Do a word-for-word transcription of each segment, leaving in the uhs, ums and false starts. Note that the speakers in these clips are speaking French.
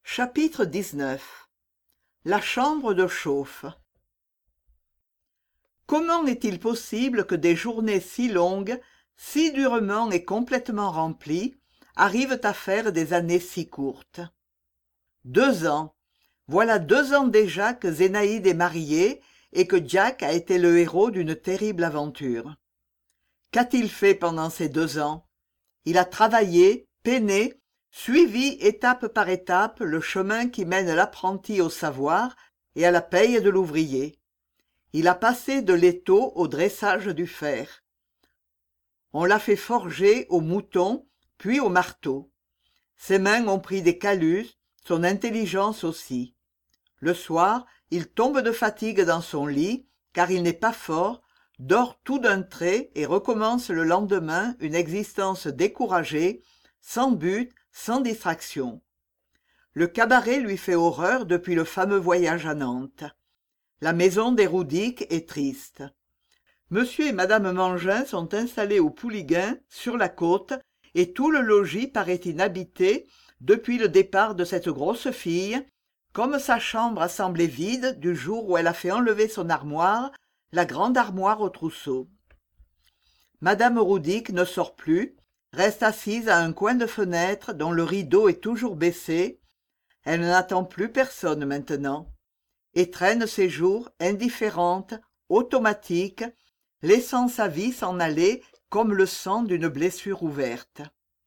Chapitre dix-neuf. La chambre de chauffe. Comment est-il possible que des journées si longues, si durement et complètement remplies, arrivent à faire des années si courtes? Deux ans. Voilà deux ans déjà que Zénaïde est mariée et que Jack a été le héros d'une terrible aventure. Qu'a-t-il fait pendant ces deux ans? Il a travaillé, peiné, suivi étape par étape le chemin qui mène l'apprenti au savoir et à la paye de l'ouvrier. Il a passé de l'étau au dressage du fer. On l'a fait forger au mouton, puis au marteau. Ses mains ont pris des calus, son intelligence aussi. Le soir, il tombe de fatigue dans son lit, car il n'est pas fort, dort tout d'un trait et recommence le lendemain une existence découragée, sans but, sans distraction. Le cabaret lui fait horreur depuis le fameux voyage à Nantes. La maison des Roudic est triste. Monsieur et madame Mangin sont installés au Pouliguen, sur la côte, et tout le logis paraît inhabité depuis le départ de cette grosse fille, comme sa chambre a semblé vide du jour où elle a fait enlever son armoire, la grande armoire au trousseau. Madame Roudic ne sort plus, reste assise à un coin de fenêtre dont le rideau est toujours baissé. Elle n'attend plus personne maintenant, et traîne ses jours indifférente, automatique, laissant sa vie s'en aller comme le sang d'une blessure ouverte.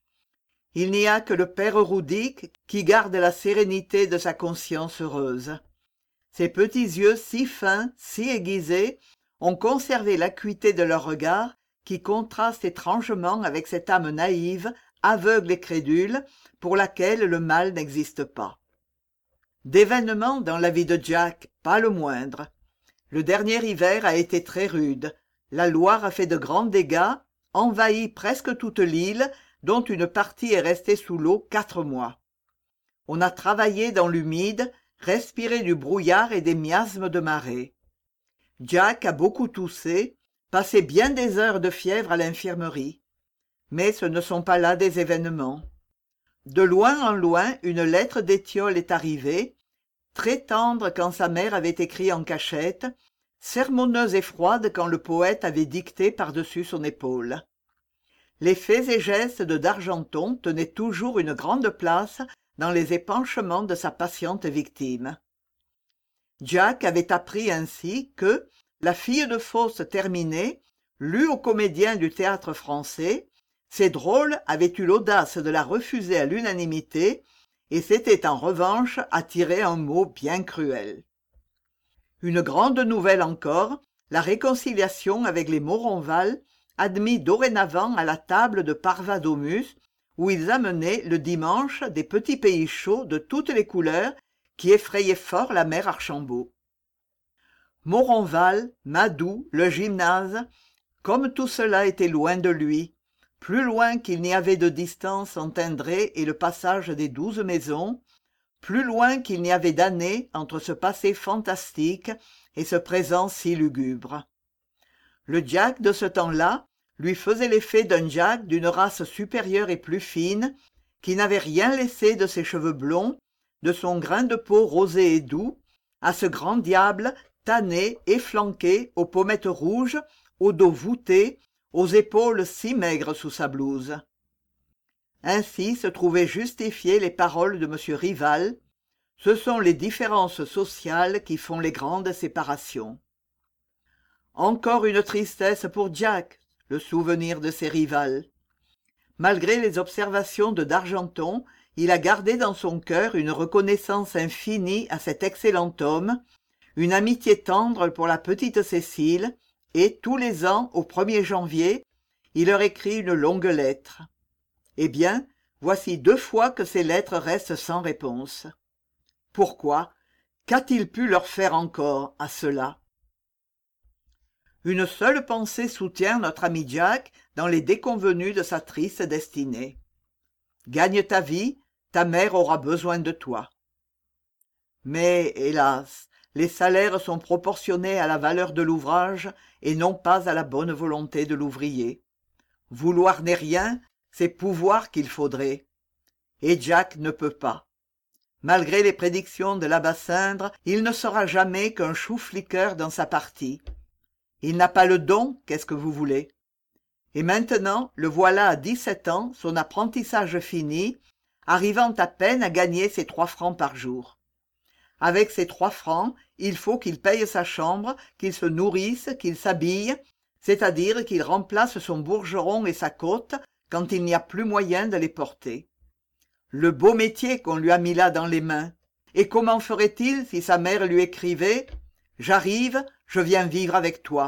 Il n'y a que le père Roudic qui garde la sérénité de sa conscience heureuse. Ses petits yeux si fins, si aiguisés, ont conservé l'acuité de leur regard qui contraste étrangement avec cette âme naïve, aveugle et crédule, pour laquelle le mal n'existe pas. D'événements dans la vie de Jack, pas le moindre. Le dernier hiver a été très rude. La Loire a fait de grands dégâts, envahi presque toute l'île, dont une partie est restée sous l'eau quatre mois. On a travaillé dans l'humide, respiré du brouillard et des miasmes de marée. Jack a beaucoup toussé, passé bien des heures de fièvre à l'infirmerie. Mais ce ne sont pas là des événements. De loin en loin, une lettre d'Étiole est arrivée, très tendre quand sa mère avait écrit en cachette, sermonneuse et froide quand le poète avait dicté par-dessus son épaule. Les faits et gestes de d'Argenton tenaient toujours une grande place dans les épanchements de sa patiente victime. Jack avait appris ainsi que, la fille de fosse terminée, lue aux comédiens du théâtre-français, ces drôles avaient eu l'audace de la refuser à l'unanimité et s'étaient en revanche attiré un mot bien cruel. Une grande nouvelle encore, la réconciliation avec les Moronval, admis dorénavant à la table de Parvadomus, où ils amenaient le dimanche des petits pays chauds de toutes les couleurs qui effrayaient fort la mère Archambault. Moronval, Madou, le gymnase, comme tout cela était loin de lui, plus loin qu'il n'y avait de distance entre Indré et le passage des douze maisons, plus loin qu'il n'y avait d'années entre ce passé fantastique et ce présent si lugubre. Le Jack de ce temps-là lui faisait l'effet d'un Jack d'une race supérieure et plus fine, qui n'avait rien laissé de ses cheveux blonds, de son grain de peau rosé et doux, à ce grand diable tanné, efflanqué, aux pommettes rouges, au dos voûté, aux épaules si maigres sous sa blouse. Ainsi se trouvaient justifiées les paroles de M. Rival. Ce sont les différences sociales qui font les grandes séparations. Encore une tristesse pour Jack, le souvenir de ses rivales. Malgré les observations de d'Argenton, il a gardé dans son cœur une reconnaissance infinie à cet excellent homme, une amitié tendre pour la petite Cécile, et tous les ans, au premier janvier, il leur écrit une longue lettre. Eh bien, voici deux fois que ces lettres restent sans réponse. Pourquoi? Qu'a-t-il pu leur faire encore à cela? Une seule pensée soutient notre ami Jack dans les déconvenues de sa triste destinée. Gagne ta vie, ta mère aura besoin de toi. Mais, hélas, les salaires sont proportionnés à la valeur de l'ouvrage et non pas à la bonne volonté de l'ouvrier. Vouloir n'est rien, c'est pouvoir qu'il faudrait. Et Jack ne peut pas. Malgré les prédictions de l'Abbasindre, il ne sera jamais qu'un chou-fliqueur dans sa partie. Il n'a pas le don, qu'est-ce que vous voulez? Et maintenant, le voilà à dix-sept ans, son apprentissage fini, arrivant à peine à gagner ses trois francs par jour. Avec ces trois francs, il faut qu'il paye sa chambre, qu'il se nourrisse, qu'il s'habille, c'est-à-dire qu'il remplace son bourgeron et sa côte quand il n'y a plus moyen de les porter. Le beau métier qu'on lui a mis là dans les mains. Et comment ferait-il si sa mère lui écrivait « J'arrive, je viens vivre avec toi ».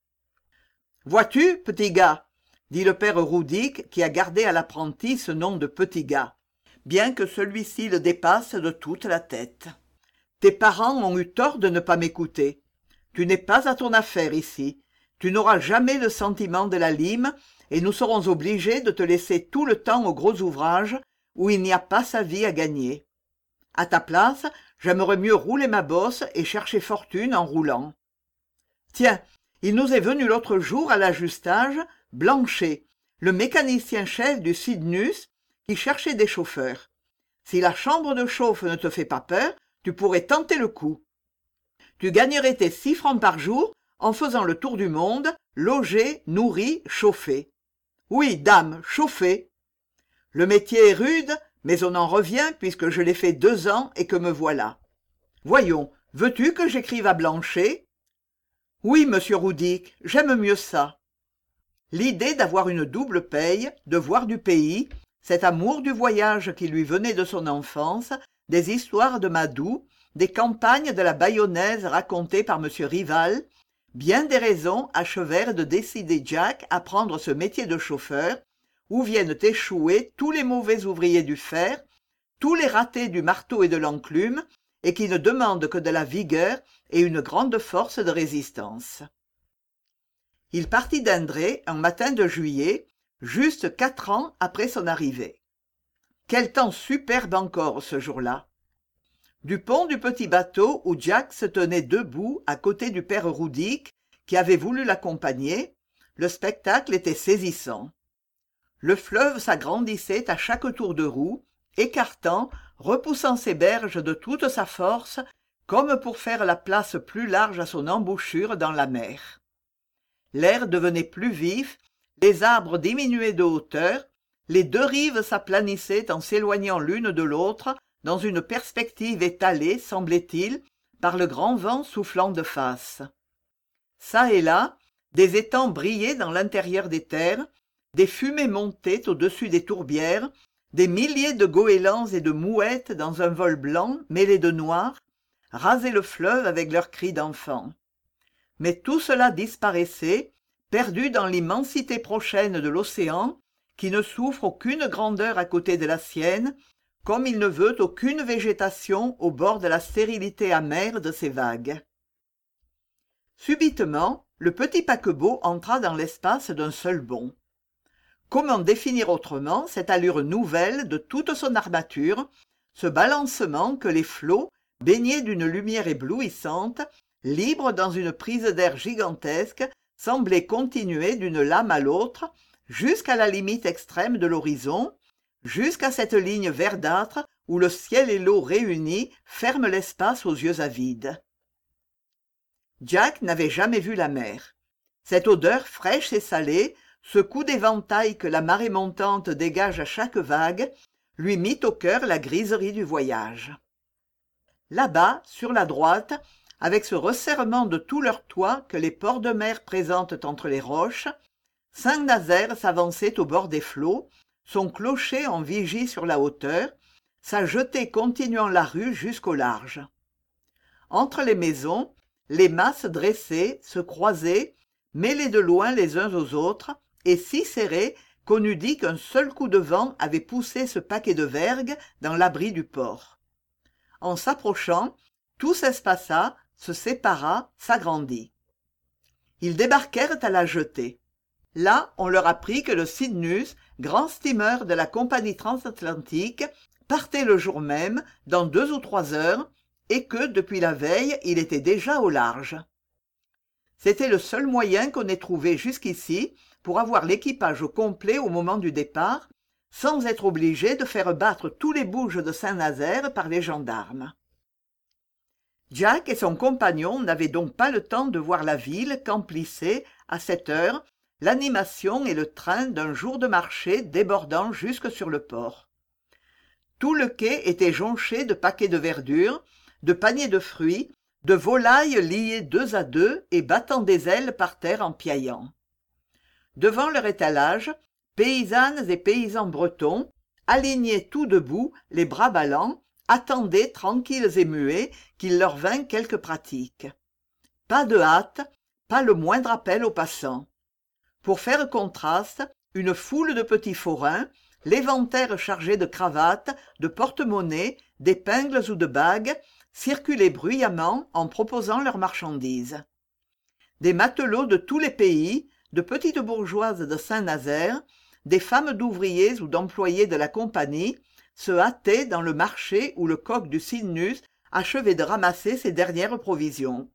« Vois-tu, petit gars ?» dit le père Roudic qui a gardé à l'apprenti ce nom de petit gars, bien que celui-ci le dépasse de toute la tête. « Tes parents ont eu tort de ne pas m'écouter. Tu n'es pas à ton affaire ici. Tu n'auras jamais le sentiment de la lime et nous serons obligés de te laisser tout le temps aux gros ouvrages où il n'y a pas sa vie à gagner. À ta place, j'aimerais mieux rouler ma bosse et chercher fortune en roulant. Tiens, il nous est venu l'autre jour à l'ajustage Blanchet, le mécanicien-chef du Cydnus, qui cherchait des chauffeurs. Si la chambre de chauffe ne te fait pas peur, tu pourrais tenter le coup. Tu gagnerais tes six francs par jour en faisant le tour du monde, logé, nourri, chauffé. Oui, dame, chauffé. Le métier est rude, mais on en revient puisque je l'ai fait deux ans et que me voilà. Voyons, veux-tu que j'écrive à Blanchet? Oui, monsieur Roudic, j'aime mieux ça. L'idée d'avoir une double paye, de voir du pays, cet amour du voyage qui lui venait de son enfance, des histoires de Madou, des campagnes de la Bayonnaise racontées par monsieur Rival, bien des raisons achevèrent de décider Jack à prendre ce métier de chauffeur, où viennent échouer tous les mauvais ouvriers du fer, tous les ratés du marteau et de l'enclume, et qui ne demandent que de la vigueur et une grande force de résistance. Il partit d'Indré un matin de juillet, juste quatre ans après son arrivée. Quel temps superbe encore ce jour-là! Du pont du petit bateau où Jack se tenait debout à côté du père Roudic, qui avait voulu l'accompagner, le spectacle était saisissant. Le fleuve s'agrandissait à chaque tour de roue, écartant, repoussant ses berges de toute sa force, comme pour faire la place plus large à son embouchure dans la mer. L'air devenait plus vif, les arbres diminuaient de hauteur, les deux rives s'aplanissaient en s'éloignant l'une de l'autre dans une perspective étalée, semblait-il, par le grand vent soufflant de face. Çà et là, des étangs brillaient dans l'intérieur des terres, des fumées montaient au-dessus des tourbières, des milliers de goélands et de mouettes dans un vol blanc mêlé de noir, rasaient le fleuve avec leurs cris d'enfants. Mais tout cela disparaissait, perdu dans l'immensité prochaine de l'océan, qui ne souffre aucune grandeur à côté de la sienne, comme il ne veut aucune végétation au bord de la stérilité amère de ses vagues. Subitement, le petit paquebot entra dans l'espace d'un seul bond. Comment définir autrement cette allure nouvelle de toute son armature, ce balancement que les flots, baignés d'une lumière éblouissante, libres dans une prise d'air gigantesque, semblaient continuer d'une lame à l'autre, jusqu'à la limite extrême de l'horizon, jusqu'à cette ligne verdâtre où le ciel et l'eau réunis ferment l'espace aux yeux avides. Jack n'avait jamais vu la mer. Cette odeur fraîche et salée, ce coup d'éventail que la marée montante dégage à chaque vague, lui mit au cœur la griserie du voyage. Là-bas, sur la droite, avec ce resserrement de tout leur toit que les ports de mer présentent entre les roches, Saint-Nazaire s'avançait au bord des flots, son clocher en vigie sur la hauteur, sa jetée continuant la rue jusqu'au large. Entre les maisons, les masses dressées, se croisaient, mêlées de loin les uns aux autres, et si serrées qu'on eût dit qu'un seul coup de vent avait poussé ce paquet de vergues dans l'abri du port. En s'approchant, tout s'espaça, se sépara, s'agrandit. Ils débarquèrent à la jetée. Là, on leur apprit que le Cydnus, grand steamer de la compagnie transatlantique, partait le jour même, dans deux ou trois heures, et que, depuis la veille, il était déjà au large. C'était le seul moyen qu'on ait trouvé jusqu'ici pour avoir l'équipage au complet au moment du départ, sans être obligé de faire battre tous les bouges de Saint-Nazaire par les gendarmes. Jack et son compagnon n'avaient donc pas le temps de voir la ville qu'emplissait, à cette heure, l'animation et le train d'un jour de marché débordant jusque sur le port. Tout le quai était jonché de paquets de verdure, de paniers de fruits, de volailles liées deux à deux et battant des ailes par terre en piaillant. Devant leur étalage, paysannes et paysans bretons, alignés tout debout, les bras ballants, attendaient tranquilles et muets qu'il leur vînt quelque pratique. Pas de hâte, pas le moindre appel aux passants. Pour faire contraste, une foule de petits forains, l'éventaire chargé de cravates, de porte-monnaies, d'épingles ou de bagues, circulaient bruyamment en proposant leurs marchandises. Des matelots de tous les pays, de petites bourgeoises de Saint-Nazaire, des femmes d'ouvriers ou d'employés de la compagnie, se hâtaient dans le marché où le coq du Cydnus achevait de ramasser ses dernières provisions.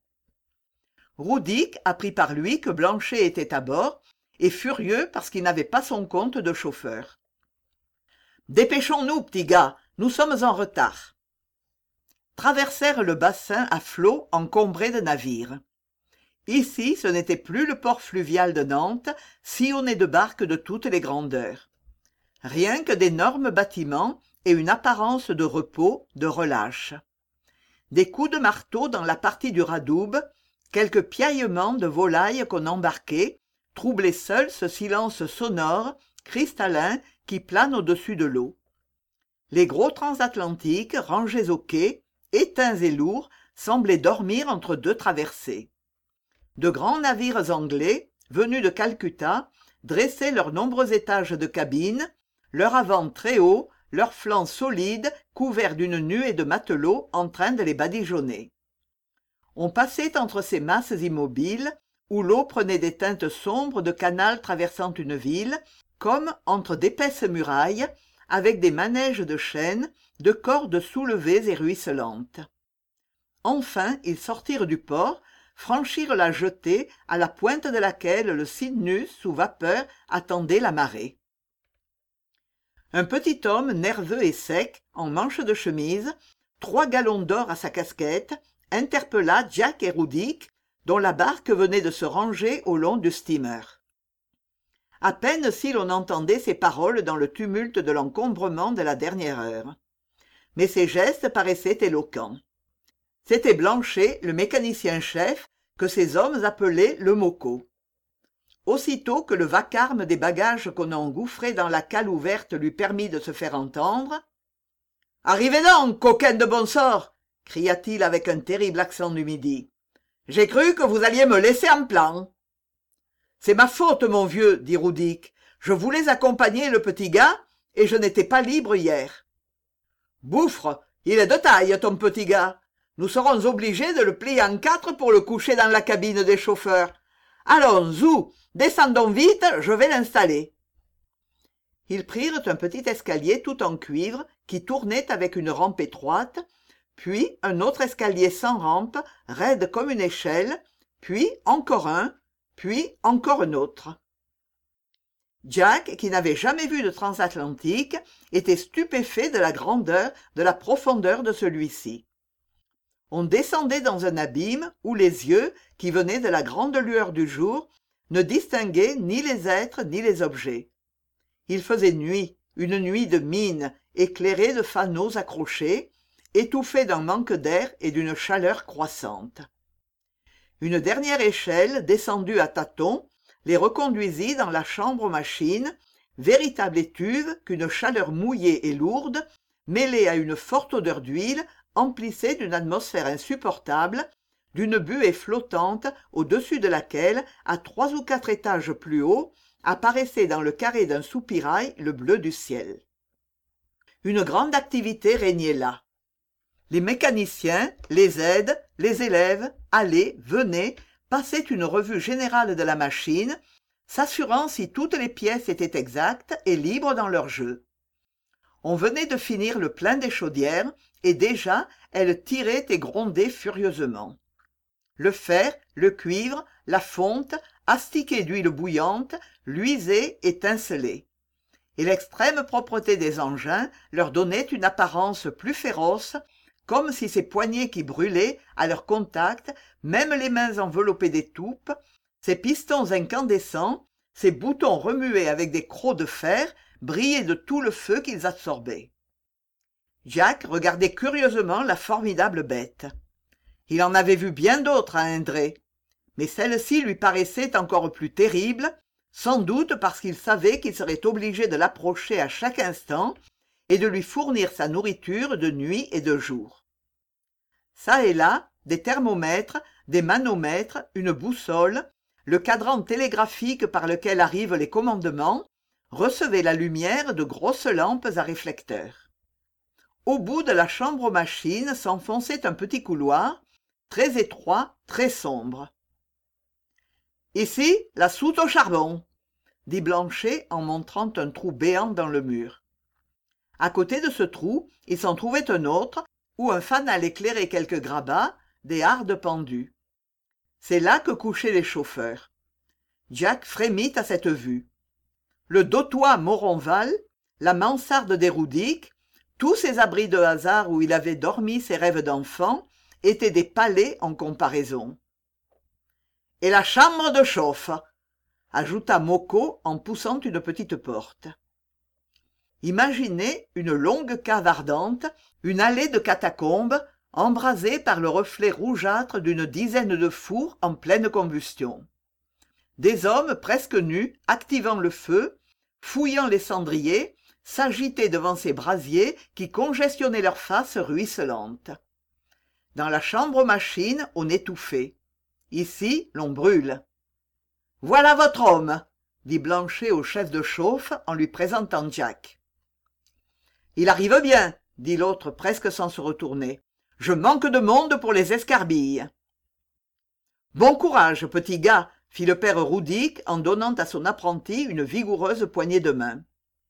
Roudic apprit par lui que Blanchet était à bord, et furieux parce qu'il n'avait pas son compte de chauffeur. « Dépêchons-nous, petit gars, nous sommes en retard. » Traversèrent le bassin à flots encombré de navires. Ici, ce n'était plus le port fluvial de Nantes, sillonné de barques de toutes les grandeurs. Rien que d'énormes bâtiments et une apparence de repos, de relâche. Des coups de marteau dans la partie du radoub, quelques piaillements de volailles qu'on embarquait, troublaient seuls ce silence sonore, cristallin, qui plane au-dessus de l'eau. Les gros transatlantiques, rangés au quai, éteints et lourds, semblaient dormir entre deux traversées. De grands navires anglais, venus de Calcutta, dressaient leurs nombreux étages de cabines, leur avant très haut, leurs flancs solides couverts d'une nuée de matelots en train de les badigeonner. On passait entre ces masses immobiles, où l'eau prenait des teintes sombres de canal traversant une ville, comme entre d'épaisses murailles, avec des manèges de chêne, de cordes soulevées et ruisselantes. Enfin, ils sortirent du port, franchirent la jetée à la pointe de laquelle le Cydnus sous vapeur attendait la marée. Un petit homme nerveux et sec, en manches de chemise, trois galons d'or à sa casquette, interpella Jack et Roudic, dont la barque venait de se ranger au long du steamer. À peine si l'on entendait ses paroles dans le tumulte de l'encombrement de la dernière heure. Mais ses gestes paraissaient éloquents. C'était Blanchet, le mécanicien-chef, que ces hommes appelaient le moco. Aussitôt que le vacarme des bagages qu'on engouffrait dans la cale ouverte lui permit de se faire entendre, « Arrivez donc, coquins de bon sort !» cria-t-il avec un terrible accent du midi. « J'ai cru que vous alliez me laisser en plan. »« C'est ma faute, mon vieux, » dit Roudic. « Je voulais accompagner le petit gars, et je n'étais pas libre hier. »« Bouffre, il est de taille, ton petit gars. Nous serons obligés de le plier en quatre pour le coucher dans la cabine des chauffeurs. Allons, zou, descendons vite, je vais l'installer. » Ils prirent un petit escalier tout en cuivre qui tournait avec une rampe étroite, puis un autre escalier sans rampe, raide comme une échelle, puis encore un, puis encore un autre. Jack, qui n'avait jamais vu de transatlantique, était stupéfait de la grandeur, de la profondeur de celui-ci. On descendait dans un abîme où les yeux, qui venaient de la grande lueur du jour, ne distinguaient ni les êtres ni les objets. Il faisait nuit, une nuit de mine, éclairée de fanaux accrochés, étouffée d'un manque d'air et d'une chaleur croissante. Une dernière échelle, descendue à tâtons, les reconduisit dans la chambre aux machines, véritable étuve qu'une chaleur mouillée et lourde, mêlée à une forte odeur d'huile, emplissait d'une atmosphère insupportable, d'une buée flottante au-dessus de laquelle, à trois ou quatre étages plus haut, apparaissait dans le carré d'un soupirail le bleu du ciel. Une grande activité régnait là. Les mécaniciens, les aides, les élèves, allaient, venaient, passaient une revue générale de la machine, s'assurant si toutes les pièces étaient exactes et libres dans leur jeu. On venait de finir le plein des chaudières, et déjà elles tiraient et grondaient furieusement. Le fer, le cuivre, la fonte, astiqués d'huile bouillante, luisaient, étincelaient. et l'extrême propreté des engins leur donnait une apparence plus féroce, comme si ces poignets qui brûlaient à leur contact même les mains enveloppées d'étoupe, ces pistons incandescents, ces boutons remués avec des crocs de fer brillaient de tout le feu qu'ils absorbaient. Jack regardait curieusement la formidable bête. Il en avait vu bien d'autres à Indré, mais celle-ci lui paraissait encore plus terrible, sans doute parce qu'il savait qu'il serait obligé de l'approcher à chaque instant et de lui fournir sa nourriture de nuit et de jour. Çà et là, des thermomètres, des manomètres, une boussole, le cadran télégraphique par lequel arrivent les commandements, recevaient la lumière de grosses lampes à réflecteurs. Au bout de la chambre aux machines s'enfonçait un petit couloir, très étroit, très sombre. « Ici, la soute au charbon !» dit Blanchet en montrant un trou béant dans le mur. À côté de ce trou, il s'en trouvait un autre, où un fanal éclairait quelques grabats, des hardes pendues. C'est là que couchaient les chauffeurs. Jack frémit à cette vue. Le dotois Moronval, la mansarde des Roudic, tous ces abris de hasard où il avait dormi ses rêves d'enfant, étaient des palais en comparaison. « Et la chambre de chauffe !» ajouta Moko en poussant une petite porte. Imaginez une longue cave ardente, une allée de catacombes, embrasée par le reflet rougeâtre d'une dizaine de fours en pleine combustion. Des hommes presque nus, activant le feu, fouillant les cendriers, s'agitaient devant ces brasiers qui congestionnaient leurs faces ruisselantes. Dans la chambre aux machines, on étouffait. Ici, l'on brûle. « Voilà votre homme !» dit Blanchet au chef de chauffe en lui présentant Jack. « Il arrive bien !» dit l'autre presque sans se retourner. « Je manque de monde pour les escarbilles. »« Bon courage, petit gars !» fit le père Roudic en donnant à son apprenti une vigoureuse poignée de main.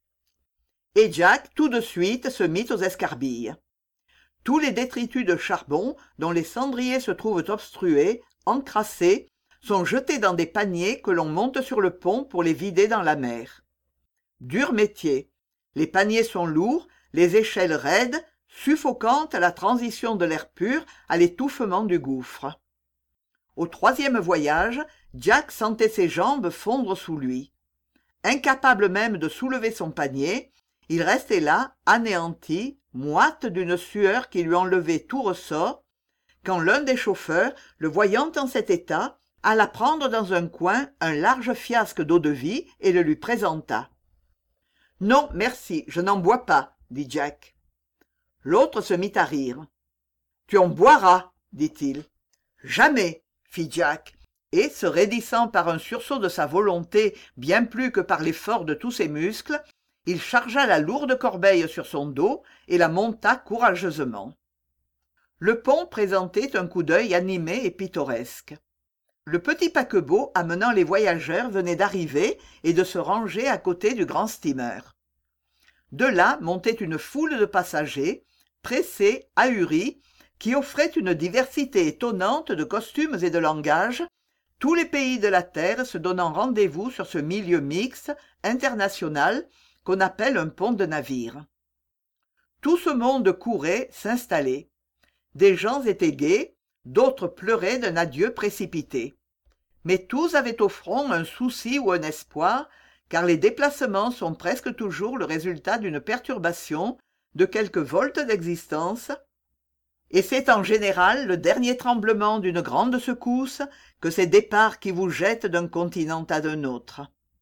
Et Jack, tout de suite, se mit aux escarbilles. Tous les détritus de charbon, dont les cendriers se trouvent obstrués, encrassés, sont jetés dans des paniers que l'on monte sur le pont pour les vider dans la mer. Dur métier. Les paniers sont lourds, les échelles raides, suffocantes à la transition de l'air pur à l'étouffement du gouffre. Au troisième voyage, Jack sentait ses jambes fondre sous lui. Incapable même de soulever son panier, il restait là, anéanti, moite d'une sueur qui lui enlevait tout ressort, quand l'un des chauffeurs, le voyant en cet état, alla prendre dans un coin un large fiasque d'eau-de-vie et le lui présenta. « Non, merci, je n'en bois pas, » dit Jack. L'autre se mit à rire. « Tu en boiras, » dit-il. « Jamais, » fit Jack, et, se raidissant par un sursaut de sa volonté bien plus que par l'effort de tous ses muscles, il chargea la lourde corbeille sur son dos et la monta courageusement. Le pont présentait un coup d'œil animé et pittoresque. Le petit paquebot amenant les voyageurs venait d'arriver et de se ranger à côté du grand steamer. De là montait une foule de passagers, pressés, ahuris, qui offraient une diversité étonnante de costumes et de langages, tous les pays de la terre se donnant rendez-vous sur ce milieu mixte, international, qu'on appelle un pont de navire. Tout ce monde courait, s'installait. Des gens étaient gais, d'autres pleuraient d'un adieu précipité. Mais tous avaient au front un souci ou un espoir, car les déplacements sont presque toujours le résultat d'une perturbation, de quelques voltes d'existence, et c'est en général le dernier tremblement d'une grande secousse que ces départs qui vous jettent d'un continent à un autre.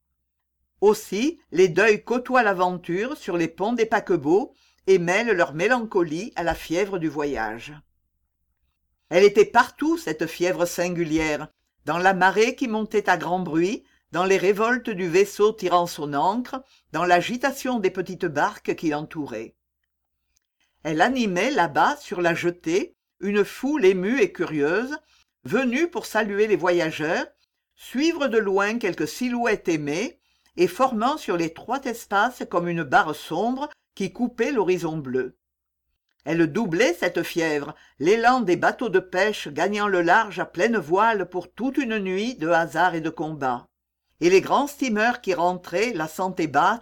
Aussi, les deuils côtoient l'aventure sur les ponts des paquebots et mêlent leur mélancolie à la fièvre du voyage. Elle était partout, cette fièvre singulière, dans la marée qui montait à grand bruit, dans les révoltes du vaisseau tirant son ancre, dans l'agitation des petites barques qui l'entouraient. Elle animait là-bas, sur la jetée, une foule émue et curieuse, venue pour saluer les voyageurs, suivre de loin quelques silhouettes aimées, et formant sur l'étroit espace comme une barre sombre qui coupait l'horizon bleu. Elle doublait cette fièvre, l'élan des bateaux de pêche gagnant le large à pleine voile pour toute une nuit de hasard et de combat. Et les grands steamers qui rentraient la sentaient battre,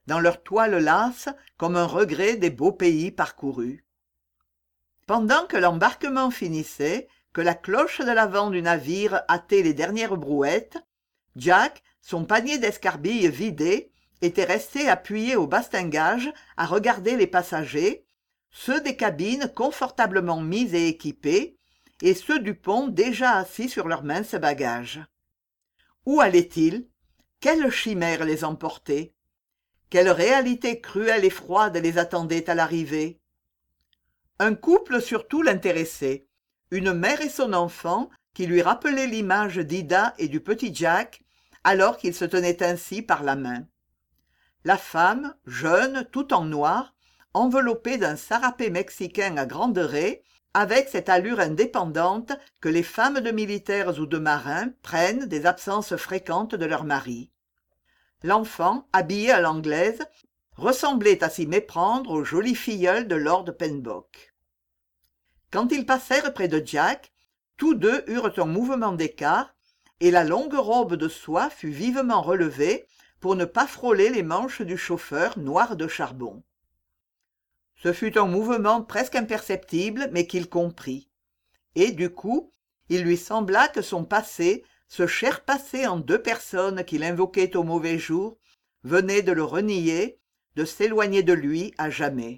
dans leurs toiles lasses comme un regret des beaux pays parcourus. Pendant que l'embarquement finissait, que la cloche de l'avant du navire hâtait les dernières brouettes, Jack, son panier d'escarbilles vidé, était resté appuyé au bastingage à regarder les passagers, ceux des cabines confortablement mis et équipés, et ceux du pont déjà assis sur leurs minces bagages. Où allaient-ils? Quelle chimère les emportait? Quelle réalité cruelle et froide les attendait à l'arrivée? Un couple surtout l'intéressait, une mère et son enfant qui lui rappelaient l'image d'Ida et du petit Jack, alors qu'ils se tenaient ainsi par la main. La femme, jeune, tout en noir, enveloppée d'un sarapé mexicain à grandes raies, avec cette allure indépendante que les femmes de militaires ou de marins prennent des absences fréquentes de leur mari. L'enfant, habillé à l'anglaise, ressemblait à s'y méprendre au joli filleul de lord Pembroke. Quand ils passèrent près de Jack, tous deux eurent un mouvement d'écart, et la longue robe de soie fut vivement relevée pour ne pas frôler les manches du chauffeur noir de charbon. Ce fut un mouvement presque imperceptible, mais qu'il comprit. Et, du coup, il lui sembla que son passé, ce cher passé en deux personnes qu'il invoquait au mauvais jour, venait de le renier, de s'éloigner de lui à jamais.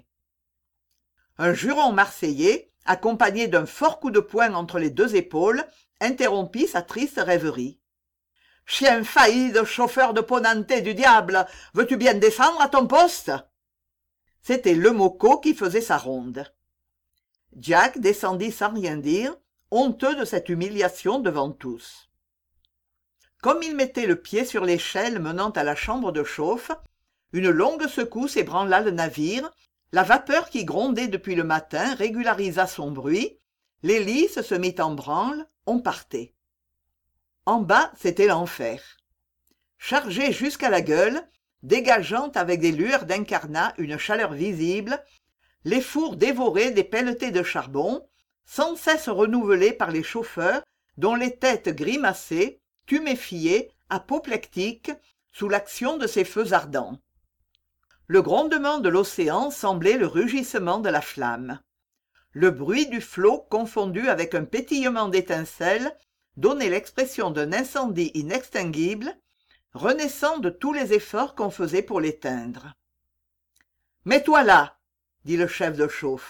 Un juron marseillais, accompagné d'un fort coup de poing entre les deux épaules, interrompit sa triste rêverie. « Chien faillide, chauffeur de ponanté du diable, veux-tu bien descendre à ton poste ?» C'était le Moco qui faisait sa ronde. Jack descendit sans rien dire, honteux de cette humiliation devant tous. Comme il mettait le pied sur l'échelle menant à la chambre de chauffe, une longue secousse ébranla le navire, la vapeur qui grondait depuis le matin régularisa son bruit, l'hélice se mit en branle, on partait. En bas, c'était l'enfer. Chargé jusqu'à la gueule, dégageant avec des lueurs d'incarnat une chaleur visible, les fours dévoraient des pelletées de charbon, sans cesse renouvelées par les chauffeurs dont les têtes grimaçaient, tuméfiées, apoplectiques, sous l'action de ces feux ardents. Le grondement de l'océan semblait le rugissement de la flamme. Le bruit du flot confondu avec un pétillement d'étincelles donnait l'expression d'un incendie inextinguible, renaissant de tous les efforts qu'on faisait pour l'éteindre. « Mets-toi là !» dit le chef de chauffe.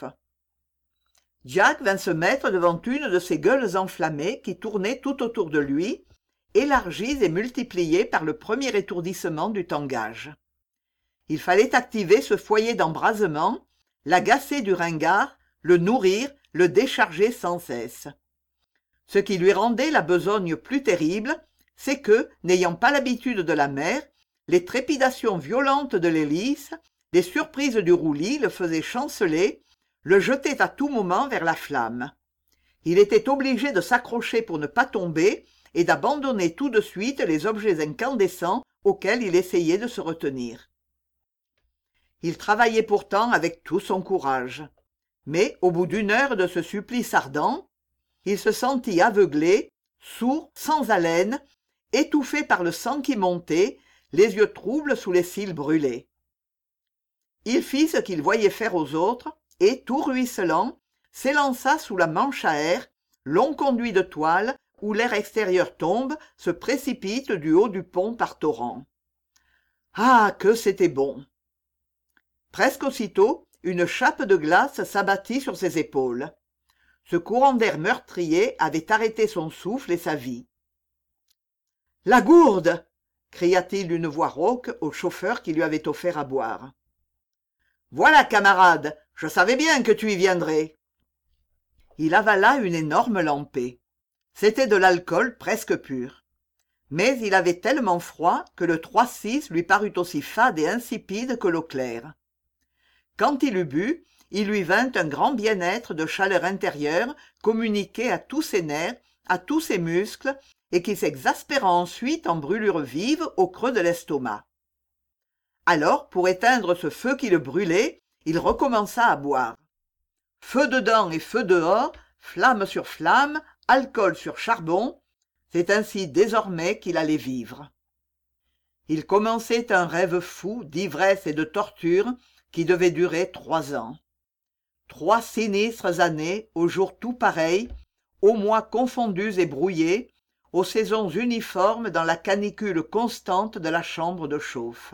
Jack vint se mettre devant une de ces gueules enflammées qui tournaient tout autour de lui, élargies et multipliées par le premier étourdissement du tangage. Il fallait activer ce foyer d'embrasement, l'agacer du ringard, le nourrir, le décharger sans cesse. Ce qui lui rendait la besogne plus terrible, c'est que, n'ayant pas l'habitude de la mer, les trépidations violentes de l'hélice, les surprises du roulis le faisaient chanceler, le jetaient à tout moment vers la flamme. Il était obligé de s'accrocher pour ne pas tomber et d'abandonner tout de suite les objets incandescents auxquels il essayait de se retenir. Il travaillait pourtant avec tout son courage. Mais, au bout d'une heure de ce supplice ardent, il se sentit aveuglé, sourd, sans haleine, étouffé par le sang qui montait, les yeux troubles sous les cils brûlés. Il fit ce qu'il voyait faire aux autres, et, tout ruisselant, s'élança sous la manche à air, long conduit de toile, où l'air extérieur tombe, se précipite du haut du pont par torrents. Ah, que c'était bon! Presque aussitôt, une chape de glace s'abattit sur ses épaules. Ce courant d'air meurtrier avait arrêté son souffle et sa vie. « La gourde !» cria-t-il d'une voix rauque au chauffeur qui lui avait offert à boire. « Voilà, camarade, je savais bien que tu y viendrais. » Il avala une énorme lampée. C'était de l'alcool presque pur. Mais il avait tellement froid que le trois six lui parut aussi fade et insipide que l'eau claire. Quand il eut bu, il lui vint un grand bien-être de chaleur intérieure communiqué à tous ses nerfs, à tous ses muscles, et qui s'exaspéra ensuite en brûlure vive au creux de l'estomac. Alors, pour éteindre ce feu qui le brûlait, il recommença à boire. Feu dedans et feu dehors, flamme sur flamme, alcool sur charbon, c'est ainsi désormais qu'il allait vivre. Il commençait un rêve fou d'ivresse et de torture qui devait durer trois ans. Trois sinistres années, aux jours tout pareils, aux mois confondus et brouillés, aux saisons uniformes dans la canicule constante de la chambre de chauffe.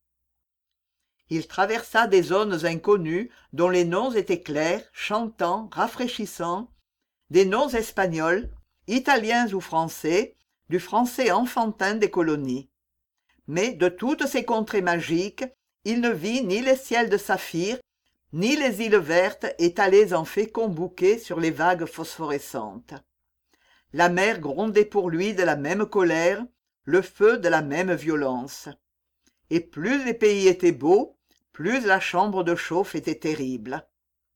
Il traversa des zones inconnues dont les noms étaient clairs, chantants, rafraîchissants, des noms espagnols, italiens ou français, du français enfantin des colonies. Mais de toutes ces contrées magiques, il ne vit ni les ciels de saphir, ni les îles vertes étalées en féconds bouquets sur les vagues phosphorescentes. La mer grondait pour lui de la même colère, le feu de la même violence. Et plus les pays étaient beaux, plus la chambre de chauffe était terrible.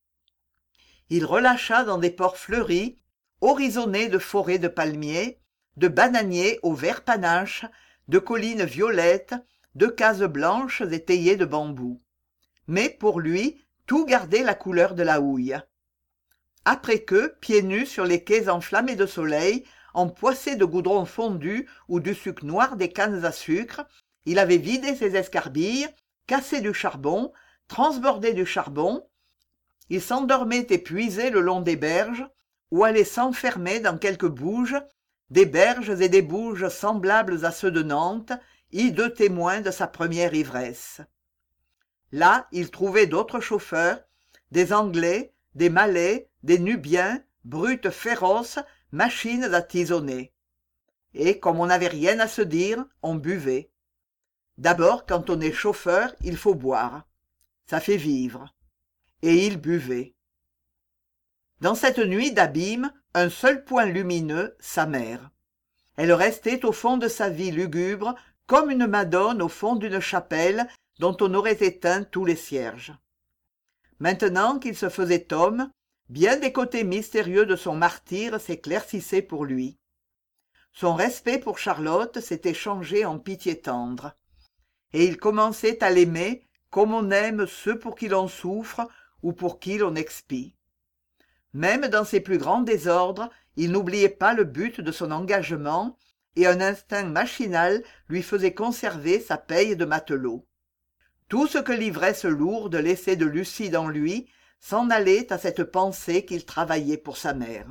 Il relâcha dans des ports fleuris, horizonnés de forêts de palmiers, de bananiers au vert panache, de collines violettes, de cases blanches étayées de bambous. Mais pour lui, tout gardait la couleur de la houille. Après que, pieds nus sur les quais enflammés de soleil, empoissés de goudron fondu ou du suc noir des cannes à sucre, il avait vidé ses escarbilles, cassé du charbon, transbordé du charbon, il s'endormait épuisé le long des berges, ou allait s'enfermer dans quelques bouges, des berges et des bouges semblables à ceux de Nantes, hideux témoins de sa première ivresse. Là, il trouvait d'autres chauffeurs, des Anglais, des Malais, des Nubiens, brutes féroces, machines à tisonner. Et, comme on n'avait rien à se dire, on buvait. D'abord, quand on est chauffeur, il faut boire. Ça fait vivre. Et il buvait. Dans cette nuit d'abîme, un seul point lumineux, sa mère. Elle restait au fond de sa vie lugubre, comme une madone au fond d'une chapelle dont on aurait éteint tous les cierges. Maintenant qu'il se faisait homme, bien des côtés mystérieux de son martyre s'éclaircissaient pour lui. Son respect pour Charlotte s'était changé en pitié tendre, et il commençait à l'aimer comme on aime ceux pour qui l'on souffre ou pour qui l'on expie. Même dans ses plus grands désordres, il n'oubliait pas le but de son engagement, et un instinct machinal lui faisait conserver sa paye de matelot. Tout ce que l'ivresse lourde laissait de lucide en lui s'en allait à cette pensée qu'il travaillait pour sa mère.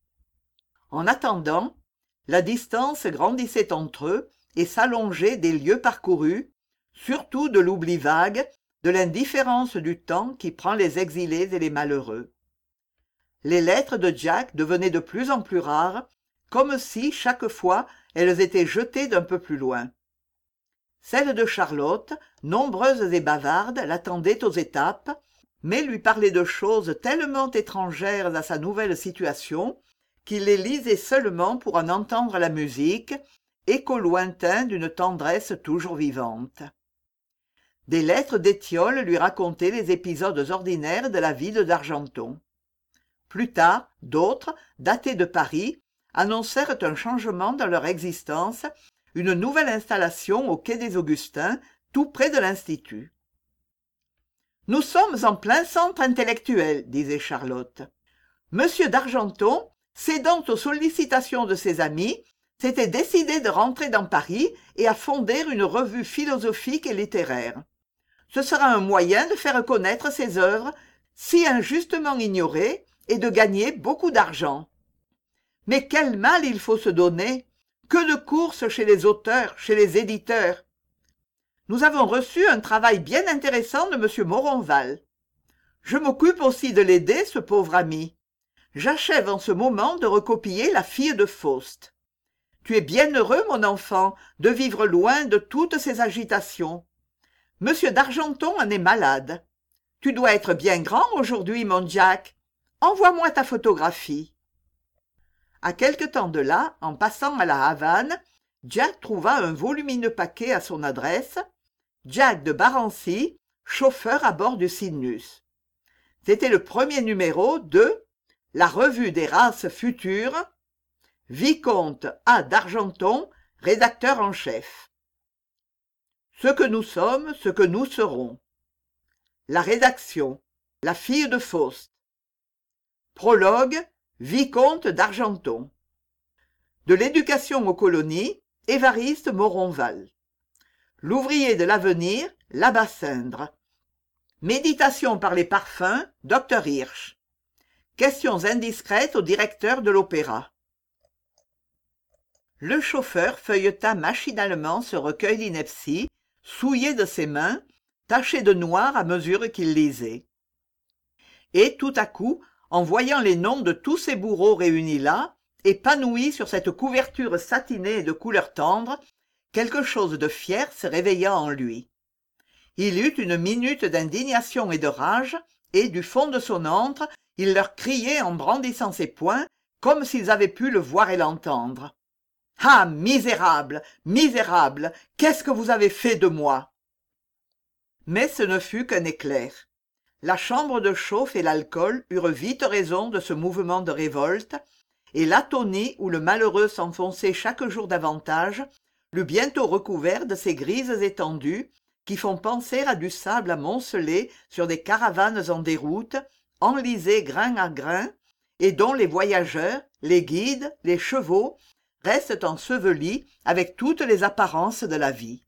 En attendant, la distance grandissait entre eux et s'allongeait des lieues parcourus, surtout de l'oubli vague, de l'indifférence du temps qui prend les exilés et les malheureux. Les lettres de Jack devenaient de plus en plus rares, comme si, chaque fois, elles étaient jetées d'un peu plus loin. Celles de Charlotte, nombreuses et bavardes, l'attendaient aux étapes, mais lui parlaient de choses tellement étrangères à sa nouvelle situation qu'il les lisait seulement pour en entendre la musique, écho lointain d'une tendresse toujours vivante. Des lettres d'Étiole lui racontaient les épisodes ordinaires de la vie de d'Argenton. Plus tard, d'autres, datés de Paris, annoncèrent un changement dans leur existence, une nouvelle installation au quai des Augustins, tout près de l'Institut. « Nous sommes en plein centre intellectuel, disait Charlotte. Monsieur d'Argenton, cédant aux sollicitations de ses amis, s'était décidé de rentrer dans Paris et à fonder une revue philosophique et littéraire. Ce sera un moyen de faire connaître ses œuvres, si injustement ignorées, et de gagner beaucoup d'argent. Mais quel mal il faut se donner! Que de courses chez les auteurs, chez les éditeurs! Nous avons reçu un travail bien intéressant de M. Moronval. Je m'occupe aussi de l'aider, ce pauvre ami. J'achève en ce moment de recopier La fille de Faust. Tu es bien heureux, mon enfant, de vivre loin de toutes ces agitations. Monsieur d'Argenton en est malade. Tu dois être bien grand aujourd'hui, mon Jack. Envoie-moi ta photographie. À quelque temps de là, en passant à la Havane, Jack trouva un volumineux paquet à son adresse. Jack de Barancy, chauffeur à bord du Cynus. C'était le premier numéro de La Revue des races futures, Vicomte A. d'Argenton, rédacteur en chef. Ce que nous sommes, ce que nous serons. La rédaction, La fille de Faust. Prologue, Vicomte d'Argenton. De l'éducation aux colonies, Évariste Moronval. L'ouvrier de l'avenir, l'Abasindre. Méditation par les parfums, docteur Hirsch. Questions indiscrètes au directeur de l'opéra. Le chauffeur feuilleta machinalement ce recueil d'inepties, souillé de ses mains, taché de noir à mesure qu'il lisait. Et tout à coup, en voyant les noms de tous ces bourreaux réunis là, épanouis sur cette couverture satinée de couleur tendre, quelque chose de fier se réveilla en lui. Il eut une minute d'indignation et de rage, et du fond de son antre, il leur criait en brandissant ses poings, comme s'ils avaient pu le voir et l'entendre. « Ah, misérables, misérables, qu'est-ce que vous avez fait de moi ?» Mais ce ne fut qu'un éclair. La chambre de chauffe et l'alcool eurent vite raison de ce mouvement de révolte, et l'atonie où le malheureux s'enfonçait chaque jour davantage l'eut bientôt recouvert de ces grises étendues qui font penser à du sable amoncelé sur des caravanes en déroute, enlisées grain à grain, et dont les voyageurs, les guides, les chevaux restent ensevelis avec toutes les apparences de la vie.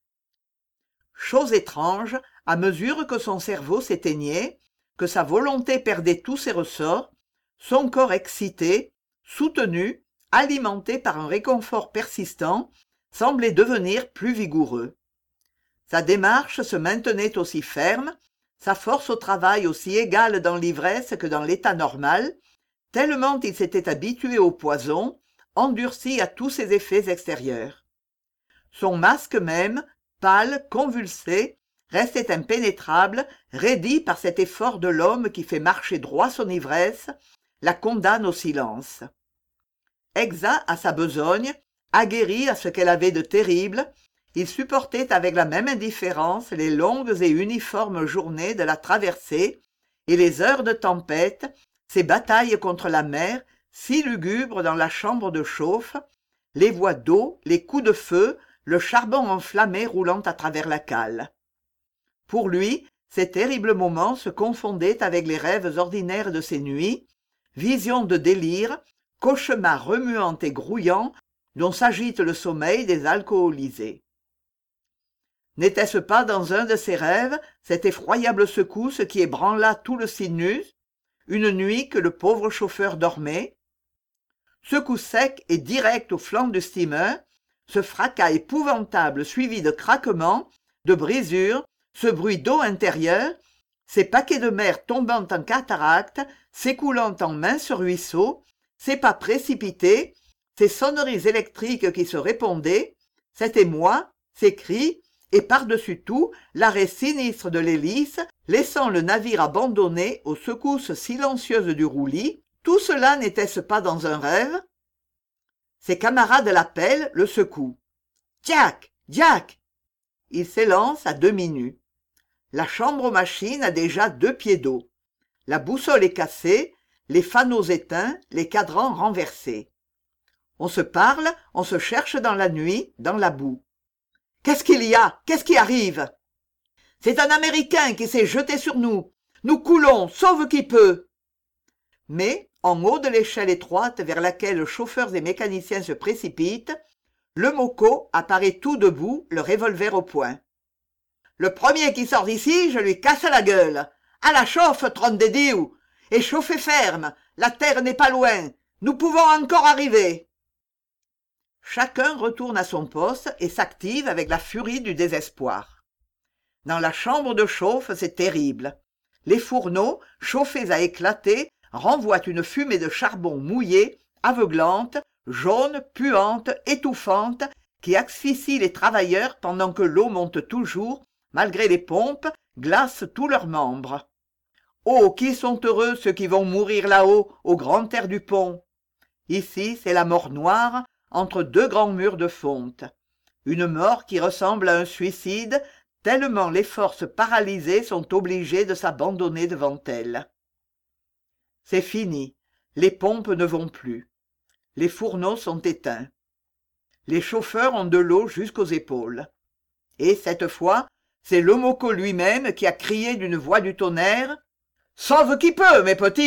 Chose étrange, à mesure que son cerveau s'éteignait, que sa volonté perdait tous ses ressorts, son corps excité, soutenu, alimenté par un réconfort persistant, semblait devenir plus vigoureux. Sa démarche se maintenait aussi ferme, sa force au travail aussi égale dans l'ivresse que dans l'état normal, tellement il s'était habitué au poison, endurci à tous ses effets extérieurs. Son masque même, pâle, convulsé, restait impénétrable, raidi par cet effort de l'homme qui fait marcher droit son ivresse, la condamne au silence. Exact à sa besogne, aguerri à ce qu'elle avait de terrible, il supportait avec la même indifférence les longues et uniformes journées de la traversée et les heures de tempête, ces batailles contre la mer, si lugubres dans la chambre de chauffe, les voies d'eau, les coups de feu, le charbon enflammé roulant à travers la cale. Pour lui, ces terribles moments se confondaient avec les rêves ordinaires de ses nuits, visions de délire, cauchemars remuants et grouillants dont s'agite le sommeil des alcoolisés. N'était-ce pas dans un de ces rêves cette effroyable secousse qui ébranla tout le sinus, une nuit que le pauvre chauffeur dormait? Ce coup sec et direct au flanc du steamer, ce fracas épouvantable suivi de craquements, de brisures, ce bruit d'eau intérieure, ces paquets de mer tombant en cataractes, s'écoulant en minces ruisseaux, ces pas précipités, ces sonneries électriques qui se répondaient, cet émoi, ces cris, et par-dessus tout, l'arrêt sinistre de l'hélice, laissant le navire abandonné aux secousses silencieuses du roulis, tout cela n'était-ce pas dans un rêve? Ses camarades l'appellent, le secouent. « Jack! Jack !» Il s'élance à demi nu. La chambre aux machines a déjà deux pieds d'eau. La boussole est cassée, les fanaux éteints, les cadrans renversés. On se parle, on se cherche dans la nuit, dans la boue. « Qu'est-ce qu'il y a? Qu'est-ce qui arrive ?»« C'est un Américain qui s'est jeté sur nous. Nous coulons, sauve qui peut !» Mais, en haut de l'échelle étroite vers laquelle chauffeurs et mécaniciens se précipitent, le moco apparaît tout debout, le revolver au poing. « Le premier qui sort d'ici, je lui casse la gueule. À la chauffe, tronc des dieux. Et chauffez ferme, la terre n'est pas loin. Nous pouvons encore arriver. » Chacun retourne à son poste et s'active avec la furie du désespoir. Dans la chambre de chauffe, c'est terrible. Les fourneaux, chauffés à éclater, renvoient une fumée de charbon mouillé, aveuglante, jaune, puante, étouffante, qui asphyxie les travailleurs pendant que l'eau monte toujours, malgré les pompes, glace tous leurs membres. Oh, qui sont heureux ceux qui vont mourir là-haut, au grand air du pont. Ici, c'est la mort noire, entre deux grands murs de fonte. Une mort qui ressemble à un suicide, tellement les forces paralysées sont obligées de s'abandonner devant elle. C'est fini, les pompes ne vont plus. Les fourneaux sont éteints. Les chauffeurs ont de l'eau jusqu'aux épaules. Et cette fois, c'est le moco lui-même qui a crié d'une voix du tonnerre « Sauve qui peut, mes petits !»